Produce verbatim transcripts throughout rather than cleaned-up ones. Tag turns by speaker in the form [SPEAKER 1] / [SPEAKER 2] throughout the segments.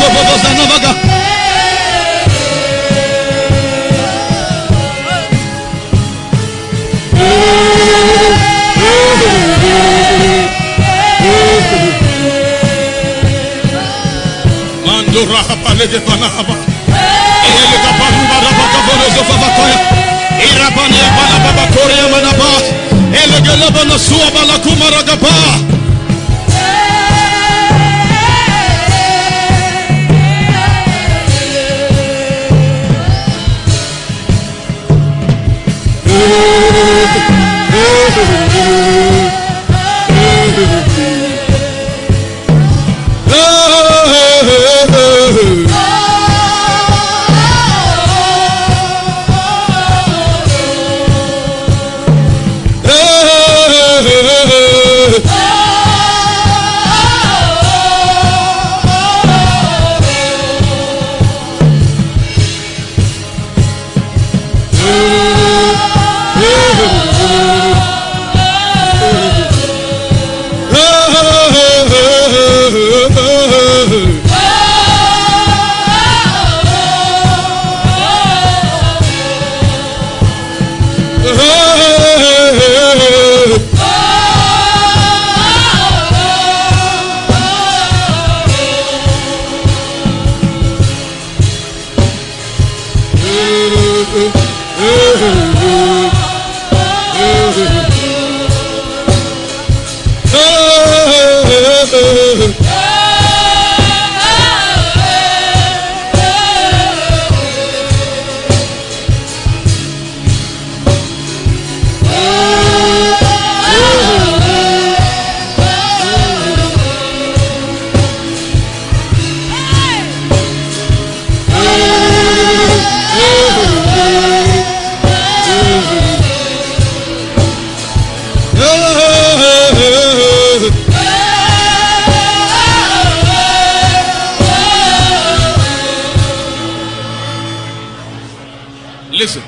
[SPEAKER 1] Listen.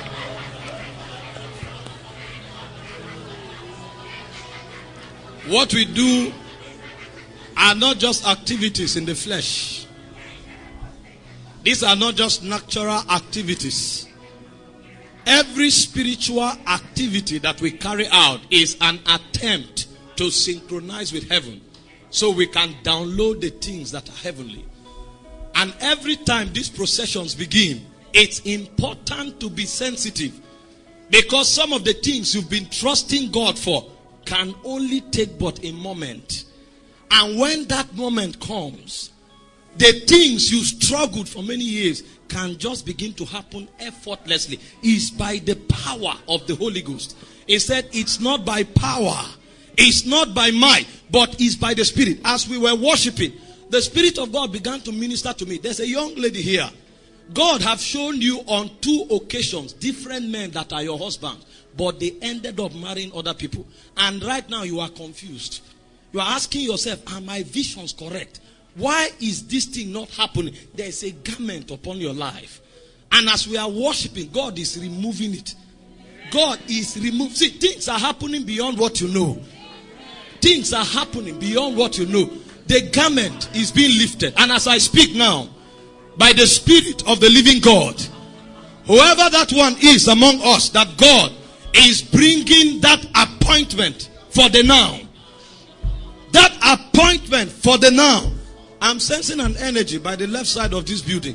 [SPEAKER 1] What we do are not just activities in the flesh. These are not just natural activities. Every spiritual activity that we carry out is an attempt to synchronize with heaven so we can download the things that are heavenly. And every time these processions begin, it's important to be sensitive, because some of the things you've been trusting God for can only take but a moment. And when that moment comes, the things you struggled for many years can just begin to happen effortlessly. It's by the power of the Holy Ghost. He said it's not by power, it's not by might, but it's by the Spirit. As we were worshiping, the Spirit of God began to minister to me. There's a young lady here. God have shown you on two occasions different men that are your husbands, but they ended up marrying other people. And right now you are confused. You are asking yourself, are my visions correct? Why is this thing not happening? There is a garment upon your life. And as we are worshiping, God is removing it. God is removing. See, things are happening beyond what you know. Things are happening beyond what you know. The garment is being lifted. And as I speak now, by the Spirit of the living God, whoever that one is among us, that God is bringing that appointment for the now. That appointment for the now. I'm sensing an energy by the left side of this building.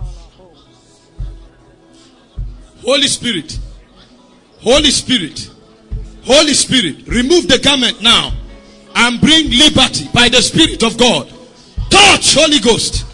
[SPEAKER 1] Holy Spirit. Holy Spirit. Holy Spirit. Remove the garment now and bring liberty by the Spirit of God. Touch, Holy Ghost.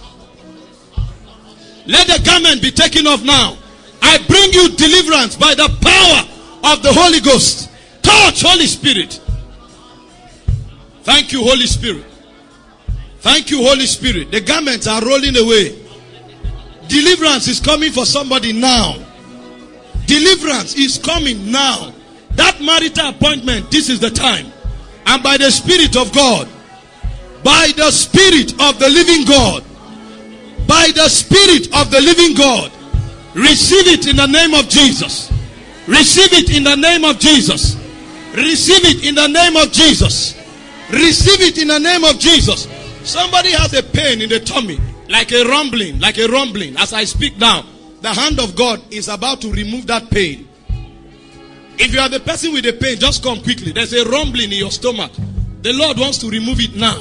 [SPEAKER 1] Let the garment be taken off now. I bring you deliverance by the power of the Holy Ghost. Touch, Holy Spirit. Thank you, Holy Spirit. Thank you, Holy Spirit. The garments are rolling away. Deliverance is coming for somebody now. Deliverance is coming now. That marital appointment, this is the time. And by the Spirit of God, by the Spirit of the living God, by the Spirit of the living God, receive it in the name of Jesus. Receive it in the name of Jesus. Receive it in the name of Jesus. Receive it in the name of Jesus. Somebody has a pain in the tummy. Like a rumbling, like a rumbling. As I speak now, the hand of God is about to remove that pain. If you are the person with the pain, just come quickly. There's a rumbling in your stomach. The Lord wants to remove it now.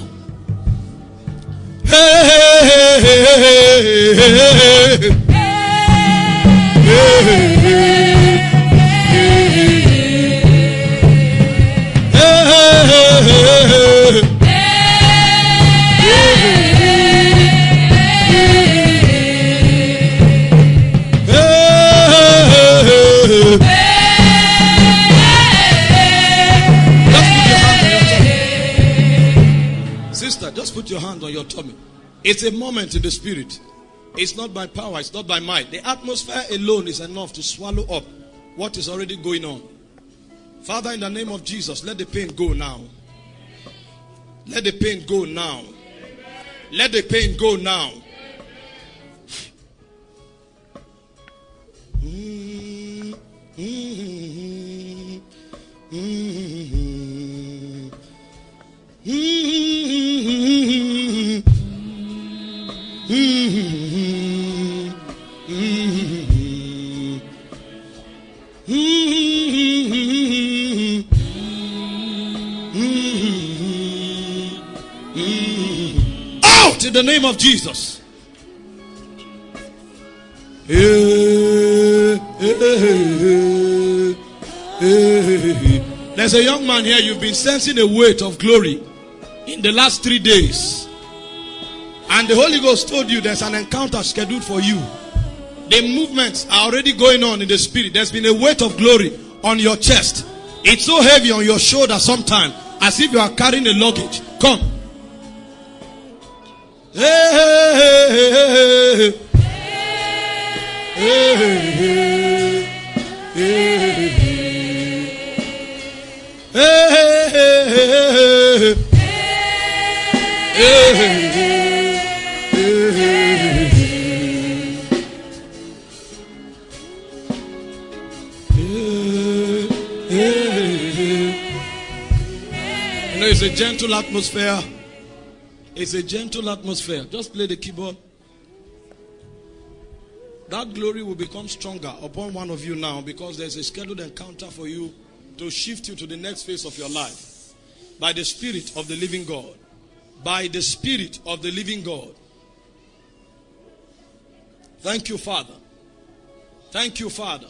[SPEAKER 1] Hey, hey, hey, hey, hey, hey, Just put your hand on your tummy. It's a moment in the spirit. It's not by power, it's not by might. The atmosphere alone is enough to swallow up what is already going on. Father, in the name of Jesus, let the pain go now. Let the pain go now. Let the pain go now. Mm, mm, mm, mm, mm, mm, out in the name of Jesus. There's a young man here. You've been sensing a weight of glory in the last three days. And the Holy Ghost told you there's an encounter scheduled for you. The movements are already going on in the spirit. There's been a weight of glory on your chest. It's so heavy on your shoulder sometimes, as if you are carrying a luggage. Come. Hey, hey, hey, hey, hey, hey, hey, hey, hey, You know, it's a gentle atmosphere. It's a gentle atmosphere. Just play the keyboard. That glory will become stronger upon one of you now, because there's a scheduled encounter for you to shift you to the next phase of your life. By the Spirit of the living God. By the Spirit of the living God. Thank you, Father. Thank you, Father.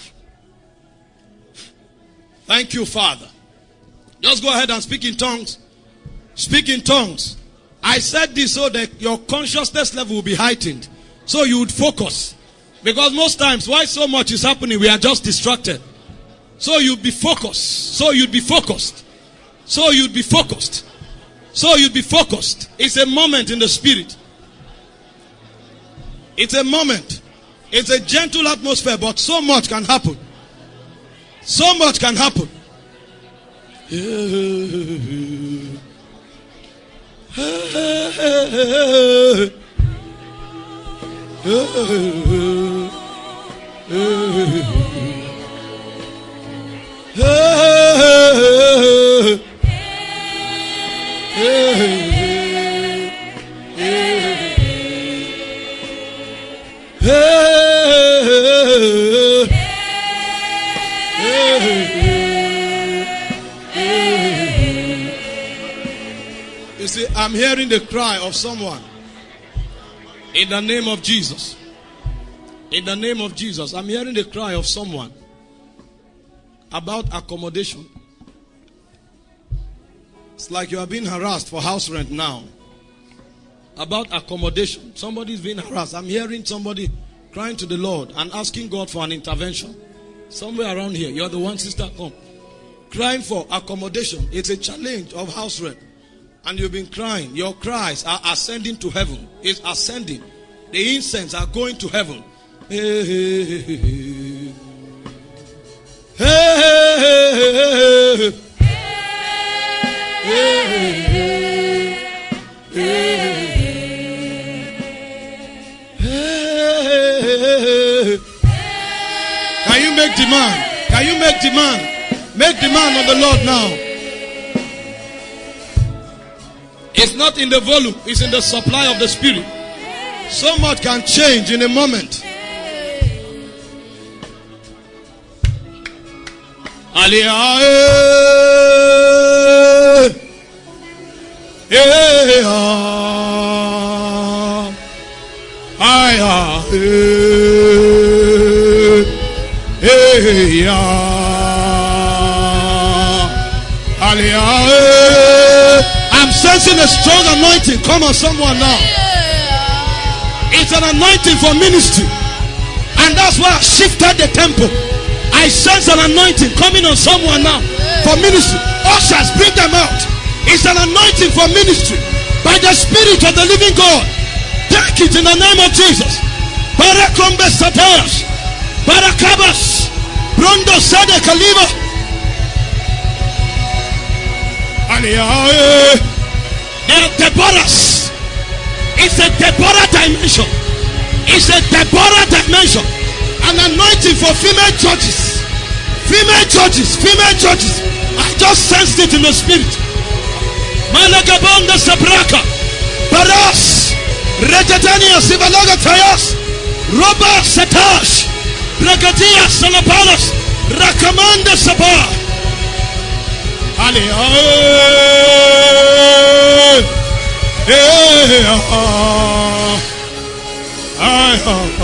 [SPEAKER 1] Thank you, Father. Just go ahead and speak in tongues. Speak in tongues. I said this so that your consciousness level will be heightened. So you would focus. Because most times, why so much is happening, we are just distracted. So you'd be focused. So you'd be focused. So you'd be focused. So you'd be focused. It's a moment in the spirit. It's a moment. It's a gentle atmosphere, but so much can happen. So much can happen. You see, I'm hearing the cry of someone. In the name of Jesus. In the name of Jesus. I'm hearing the cry of someone about accommodation. It's like you are being harassed for house rent now. About accommodation. Somebody's being harassed. I'm hearing somebody crying to the Lord and asking God for an intervention. Somewhere around here. You're the one, sister, come. Crying for accommodation. It's a challenge of house rent. And you've been crying. Your cries are ascending to heaven. It's ascending. The incense are going to heaven. Hey, hey, hey, hey. Hey, hey, hey, hey. Can you make demand? Can you make demand? Make demand on the Lord now. It's not in the volume, it's in the supply of the Spirit. So much can change in a moment. Aliyah, eh, ah, ah, eh, eh, ah, Aliyah, eh. I'm sensing a strong anointing. Come on, someone now. It's an anointing for ministry, and that's why I shifted the tempo. I sense an anointing coming on someone now for ministry. Ushers, bring them out. It's an anointing for ministry by the Spirit of the living God. Take it in the name of Jesus. Barakombe Sataras, Barakabas, Brondo Sade Kaliva. Aliyah, there are Deborahs. It's a Deborah dimension. It's a Deborah dimension. An anointing for female judges. Female judges. Female judges. I just sensed it in the spirit. Malagabonda Sabraka. Baras. Regatania Sivalaga Tayas. Roba Satash. Bragadia Salapalas. Rakamanda Sabah. Aliyah. Hey, ah, ah,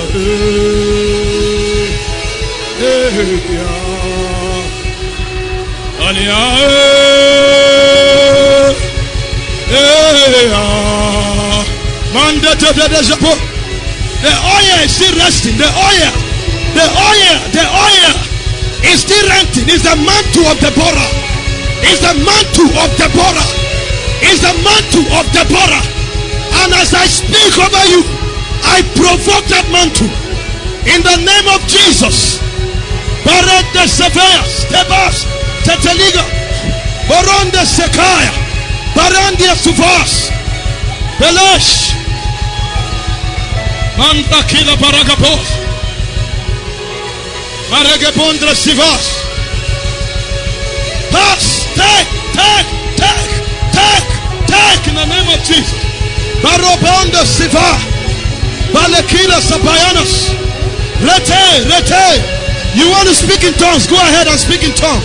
[SPEAKER 1] hey, hey, ah, Aliyah, hey, ah, Manda de de Japo. The oil is still resting. The oil, the oil, the oil is still renting. It's the mantle of Deborah. It's the mantle of Deborah. Is the mantle of Deborah, and as I speak over you, I provoke that mantle in the name of Jesus. Barat de Seveas, Tebas, Teteliga, Baron de Sekaya, Barandia Sufas, Belesh, Manda Kila Paragapos, Maragapondra Sivas. Pass, take, take, take. Take, take in the name of Jesus. Barobonda Siva, Balakila Sabayanas, Rete, Rete. You want to speak in tongues? Go ahead and speak in tongues.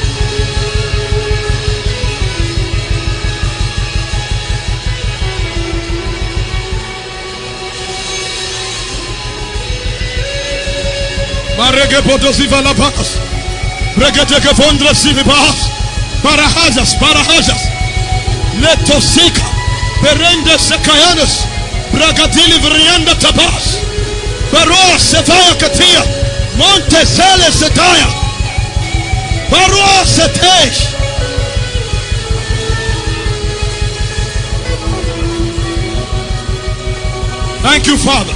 [SPEAKER 1] Marege Potosiva La Paz, Regeteke Fondra Sivibas, Parahajas, Parahajas. Letosika, Berende Sekayanis, Bragadili Vrianda Tabas, Baroa Setaya Katia, Monte Sele Setaya, Baroa Setesh. Thank you, Father.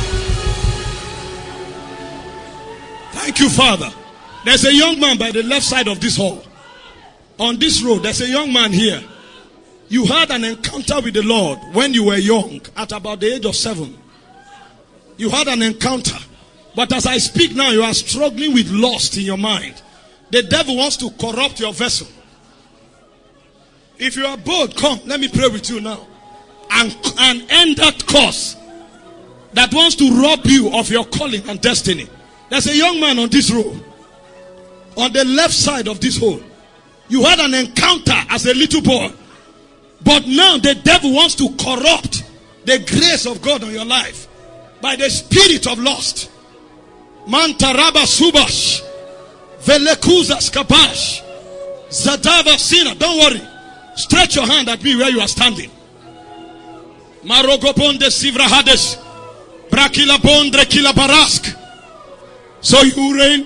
[SPEAKER 1] Thank you, Father. There's a young man by the left side of this hall. On this road, there's a young man here. You had an encounter with the Lord when you were young, at about the age of seven. You had an encounter. But as I speak now, you are struggling with lust in your mind. The devil wants to corrupt your vessel. If you are bold, come, let me pray with you now. And, and end that course that wants to rob you of your calling and destiny. There's a young man on this road. On the left side of this hole. You had an encounter as a little boy. But now the devil wants to corrupt the grace of God on your life by the spirit of lust. Mantaraba Subash, Velekuzas Kapash, Zadava Sina. Don't worry. Stretch your hand at me where you are standing. Marogoponde Sivrahades, Brakila Bondre Kila Barask. So you reign.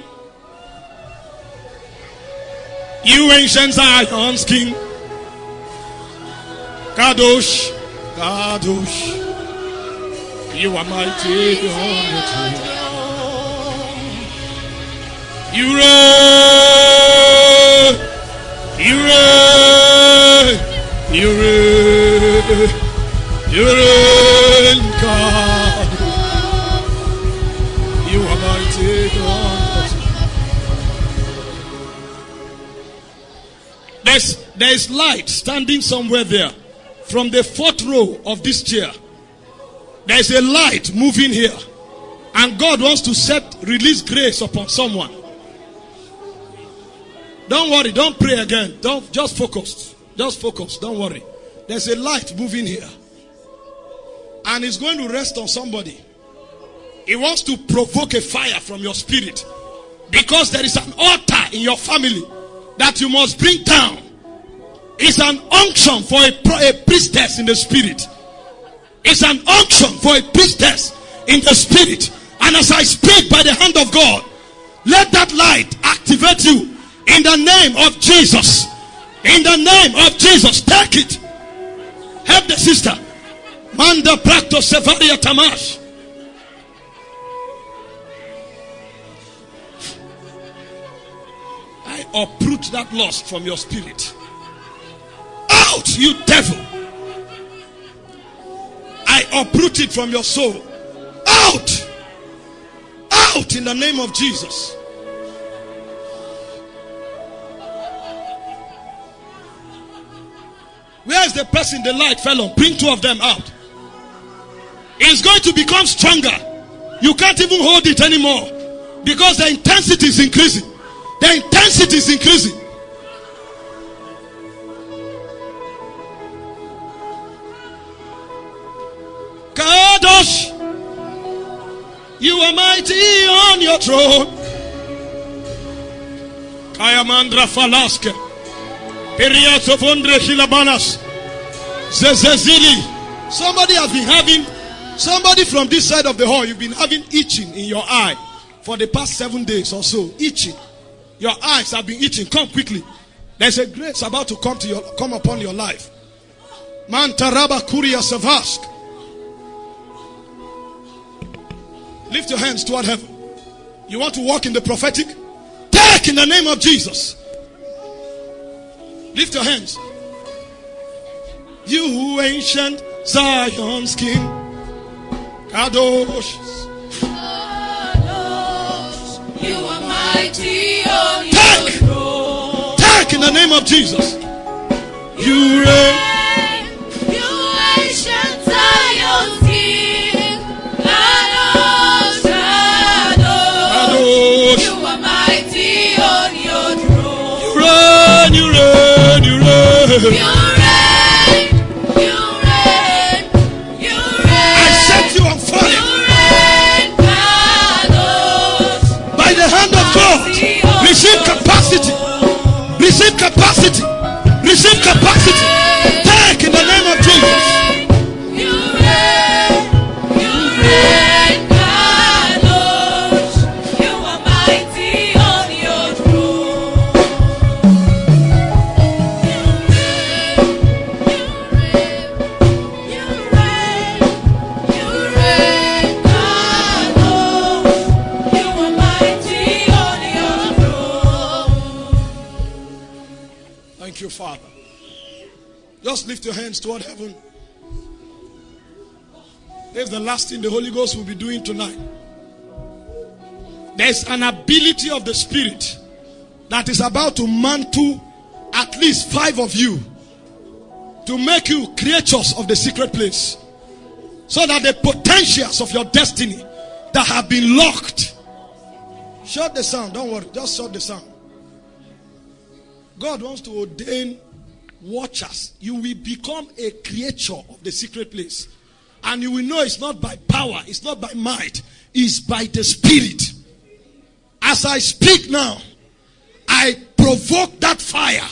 [SPEAKER 1] You ancient Zion's king. Kadosh, Kadosh, you are mighty on the throne. You reign, you reign, you reign, you reign, God. You are mighty on the throne. There's, there is light standing somewhere there. From the fourth row of this chair, There is a light moving here. And God wants to set, release grace upon someone. Don't worry, don't pray again. Don't, just focus. Just focus, don't worry. There's a light moving here. And it's going to rest on somebody. It wants to provoke a fire from your spirit. Because there is an altar in your family that you must bring down. It's an unction for a, a priestess in the spirit. It's an unction for a priestess in the spirit. And as I speak by the hand of God, let that light activate you in the name of Jesus. In the name of Jesus. Take it. Help the sister. Manda Prakto Sevaria Tamash. I uproot that lust from your spirit. Out, you devil. I uproot it from your soul. Out. Out in the name of Jesus. Where is the person the light fell on? Bring two of them out. It's going to become stronger. You can't even hold it anymore. Because the intensity is increasing. The intensity is increasing. Kadosh, you are mighty on your throne. Kayamandra Falaske, Periatofondre Hilabanas, Zezezili. Somebody has been having, somebody from this side of the hall, you've been having itching in your eye for the past seven days or so. Itching. Your eyes have been itching. Come quickly. There's a grace about to come to your, come upon your life. Mantaraba Kuria Savask. Lift your hands toward heaven. You want to walk in the prophetic? Take in the name of Jesus. Lift your hands. You ancient Zion's King, Kadosh.
[SPEAKER 2] Kadosh, you are mighty on your
[SPEAKER 1] Take.
[SPEAKER 2] throne.
[SPEAKER 1] Take in the name of Jesus. You reign.
[SPEAKER 2] You ancient Zion's King, Kadosh, Kadosh, you are mighty on your throne.
[SPEAKER 1] You reign, you reign, you reign.
[SPEAKER 2] You reign, you reign, you reign.
[SPEAKER 1] I set you on fire
[SPEAKER 2] You reign, Kadosh.
[SPEAKER 1] by the hand of God. Receive capacity. Receive capacity. Receive capacity. Take in the name of Jesus.
[SPEAKER 2] You reign, you reign, Kadosh. You are mighty on your throne. You reign, you reign, Kadosh. You are mighty on your throne.
[SPEAKER 1] Thank you, Father. Just lift your hands toward heaven. There's the last thing the Holy Ghost will be doing tonight. There's an ability of the Spirit that is about to mantle at least five of you to make you creatures of the secret place, so that the potentials of your destiny that have been locked. Shut the sound, don't worry, just shut the sound. God wants to ordain watchers. You will become a creature of the secret place. And you will know it's not by power, it's not by might, it's by the Spirit. As I speak now, I provoke that fire.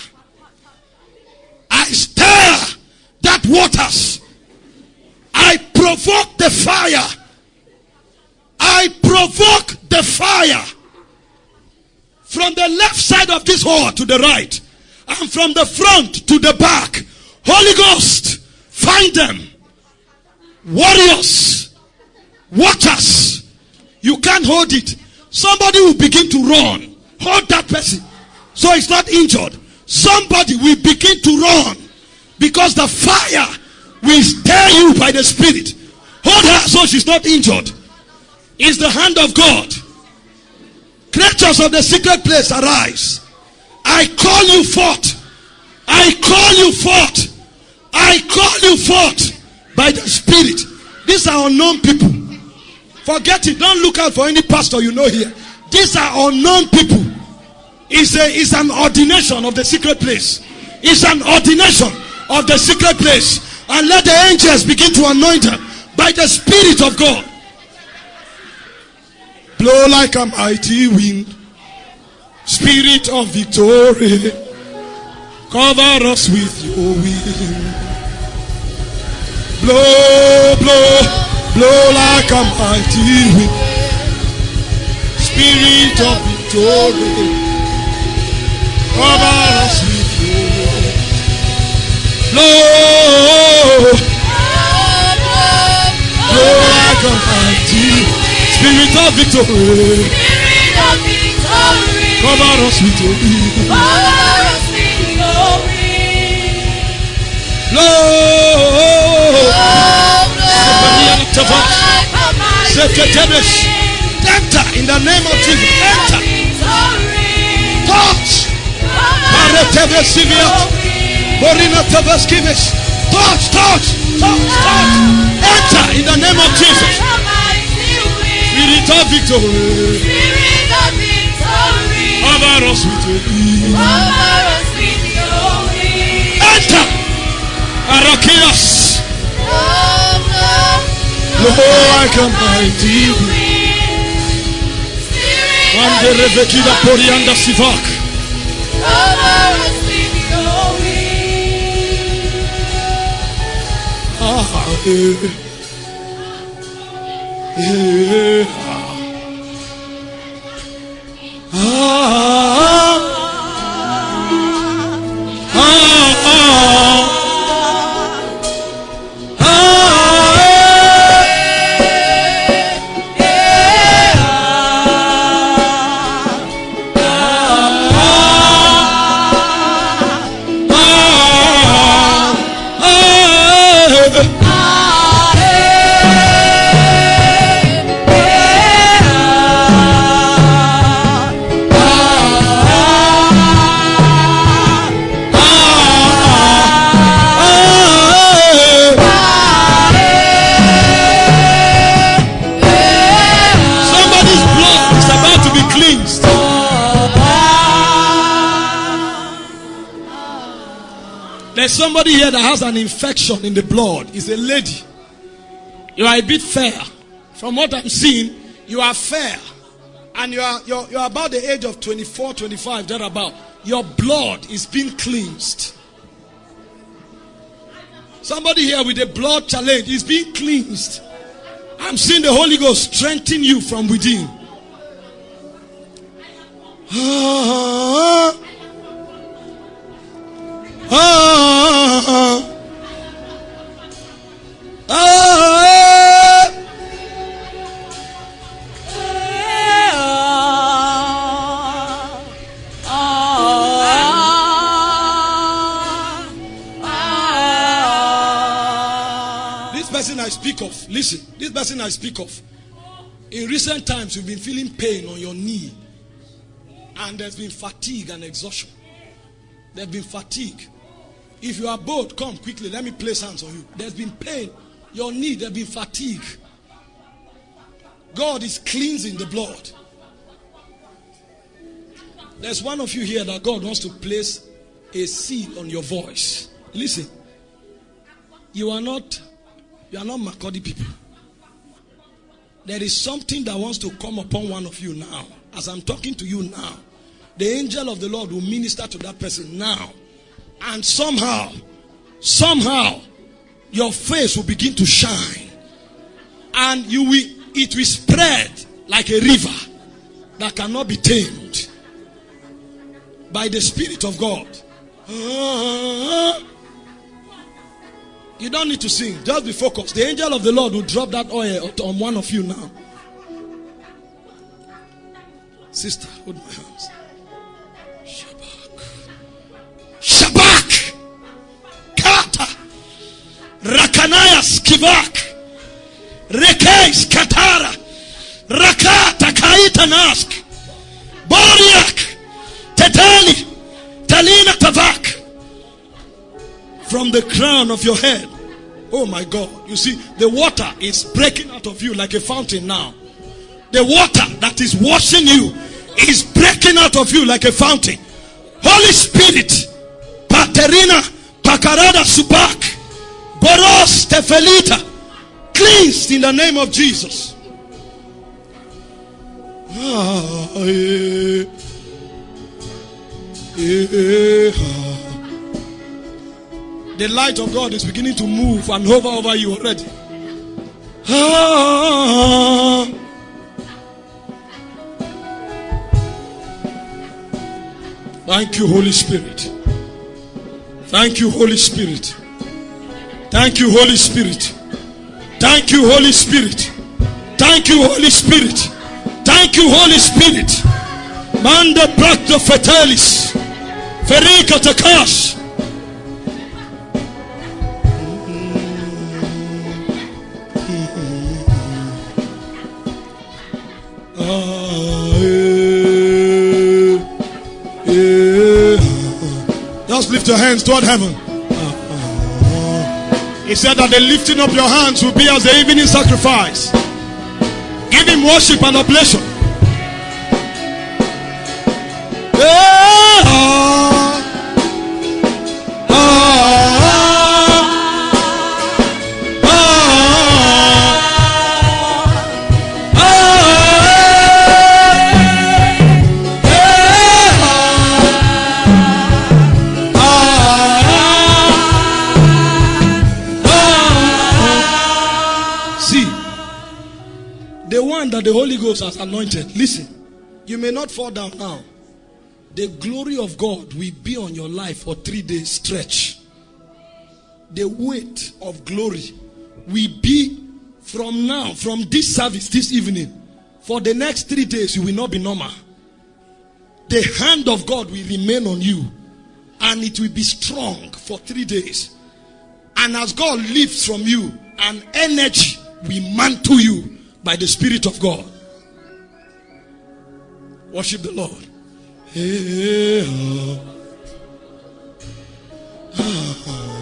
[SPEAKER 1] I stir that waters. I provoke the fire. I provoke the fire. From the left side of this hall to the right, and from the front to the back. Holy Ghost, find them. Warriors, watchers. You can't hold it. Somebody will begin to run. Hold that person so it's not injured. Somebody will begin to run because the fire will stir you by the Spirit. Hold her so she's not injured. It's the hand of God. Creatures of the secret place, arise. I call you forth. I call you forth. I call you forth by the Spirit. These are unknown people. Forget it. Don't look out for any pastor you know here. These are unknown people. It's, a, it's an ordination of the secret place. It's an ordination of the secret place. And let the angels begin to anoint her by the Spirit of God. Blow like a mighty wind. Spirit of victory. Cover us with your wind. Blow, blow, blow like a mighty wind. Spirit of victory. Cover us with your wind. Blow, blow like a mighty wind. Spirit of victory.
[SPEAKER 2] Spirit of victory.
[SPEAKER 1] Cover us with your wind.
[SPEAKER 2] Cover us with your wind.
[SPEAKER 1] Blow. Enter in the name of Jesus. Enter. Touch. Touch, touch, touch, touch. Enter in the name of Jesus. Spirit of victory. Cover us with your wind. Enter. Arakias. Blow like a mighty wind. One day Rebekida Porianda Sivak. Ah, eh. Eh. Ah. Ah. Ah. There's somebody here that has an infection in the blood. It's a lady. You are a bit fair. From what I'm seeing, you are fair. And you are you're, you're about the age of twenty-four, twenty-five, thereabout. Your blood is being cleansed. Somebody here with a blood challenge is being cleansed. I'm seeing the Holy Ghost strengthen you from within. Ah. Ah, ah, ah, ah. This person I speak of, listen, this person I speak of, in recent times you've been feeling pain on your knee, and there's been fatigue and exhaustion. There's been fatigue. If you are bold, come quickly. Let me place hands on you. There's been pain. Your knee, there's been fatigue. God is cleansing the blood. There's one of you here that God wants to place a seed on your voice. Listen. You are not, you are not Makodi people. There is something that wants to come upon one of you now. As I'm talking to you now, the angel of the Lord will minister to that person now. And somehow, somehow, your face will begin to shine. And you will, it will spread like a river that cannot be tamed by the Spirit of God. You don't need to sing. Just be focused. The angel of the Lord will drop that oil on one of you now. Sister, hold my hands. Shabak, Kata, Rakanayas, Kibak, Rekeis, Katara, Rakata, Kaitanask, Boriak, Tetani, Talina Tavak. From the crown of your head Oh my God. You see, the water is breaking out of you like a fountain now. The water that is washing you is breaking out of you like a fountain. Holy Spirit, Paterina, Pakarada Subak, Boros Tefelita, cleansed in the name of Jesus. Ah, eh, eh, ah. The light of God is beginning to move and hover over you already. Ah. Thank you, Holy Spirit. Thank you, Holy Spirit. Thank you, Holy Spirit. Thank you, Holy Spirit. Thank you, Holy Spirit. Thank you, Holy Spirit. Manda Bracto Fetalis. Ferika Takash. Just lift your hands toward heaven. He said that the lifting up your hands will be as the evening sacrifice. Give him worship and oblation. That the Holy Ghost has anointed. Listen, you may not fall down now. The glory of God will be on your life for three days stretch. The weight of glory will be from now, from this service this evening. For the next three days, you will not be normal. The hand of God will remain on you, and it will be strong for three days. And as God lifts from you, an energy will mantle you by the Spirit of God. Worship the Lord. Hey, oh. Ah.